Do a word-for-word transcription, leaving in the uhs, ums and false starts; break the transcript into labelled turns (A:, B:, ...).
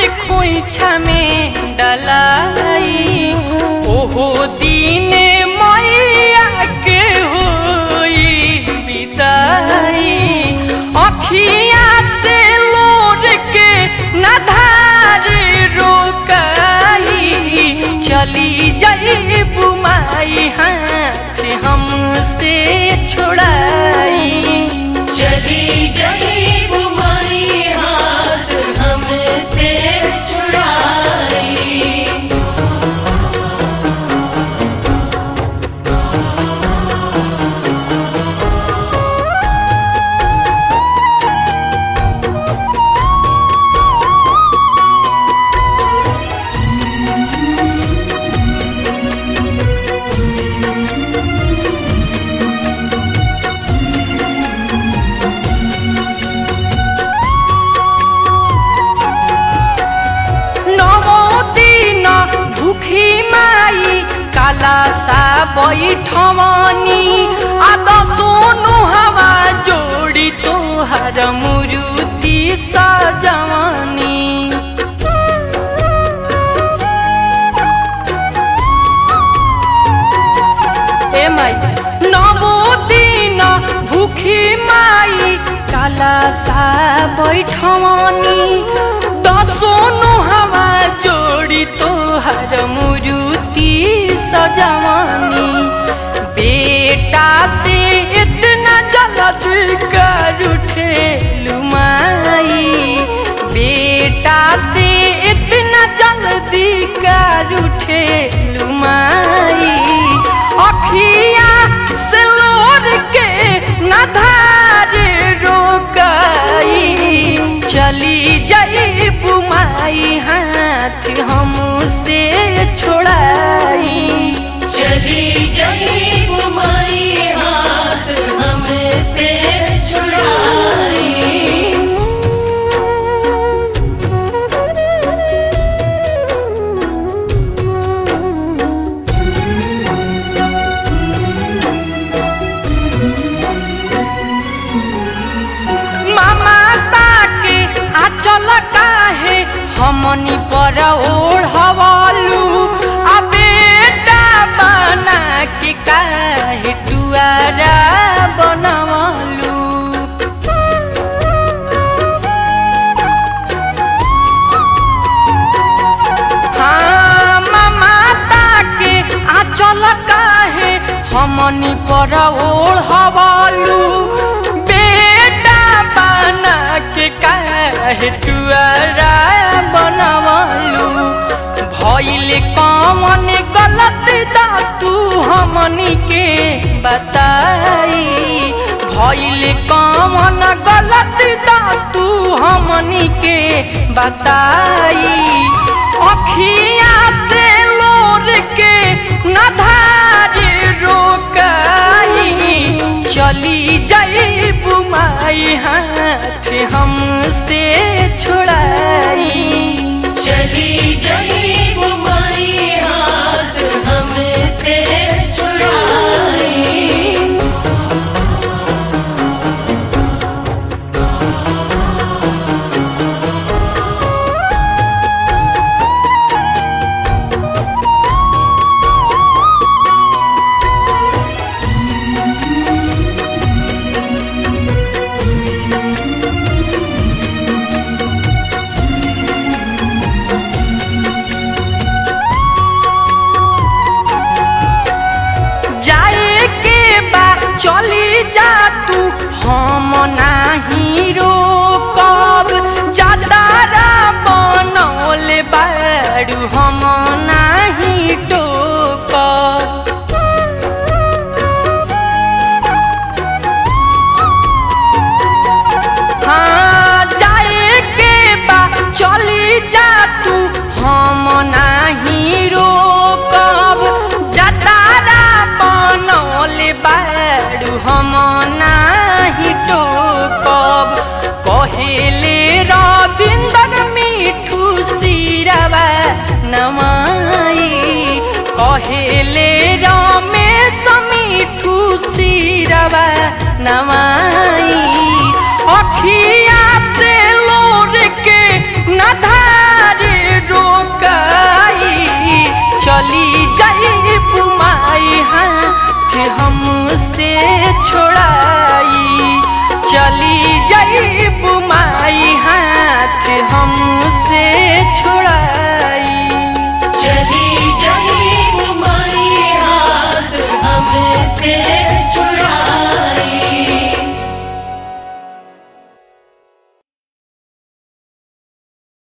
A: खोइछा में डलाई ओहो दीने मैया के होई बिदाई अखिया से लोर के नधार रोकाई चली जाई बुमाई हाथ हमसे छोड़ाई
B: चली जाई बुमाई हाथ हमसे छुड़ाई।
A: भूखी माई काला सा बैठवनी आद सोनु हवा जोड़ी तोहर मुरुति सजवनी ए माई नवो दिन भूखी माई काला सा बैठवनी दसोनु हवा जोड़ी तोहर मुरुति सजवनी बेटा से इतना जल्दी कर उठे लुमाई बेटा से इतना जल्दी कर उठे लुमाई अखिया से लोर के नधार रोकाई चली जाई बुमाई हाथ हमसे छोड़ाई
B: चली जाई बुमाई हाथ हमसे छुड़ाई।
A: आंचल काहे हमनी पर ओढ़वलू आ बेटा बना के काहे टुआरा बनवलू हाँ माता के आंचल काहे हमनी पर ओढ़वलू बेटा बना के काहे टुआरा बनवलू भइल कौन गलत दा तू हमनी के बताई भइल कौन गलत दा तू हमनी के बताई अखिया से लोर के नधार रोकाई चली जाई बुमाई हाथ हमसे छोड़ाई
B: चली जाई बुमाई हाथ हमसे छुड़ाई।
A: चली जा तू हम नाही रोकब जादारा बनौले बारू हम नाही टोकब हाँ जाए के बा चली जा तू हम नाही रोकब जादारा बनौले बारू हम नाही टोकब कहेले रविंदर मिठू सिरवा नमाई कहेले रमेश मिठू सिरवा नमाई।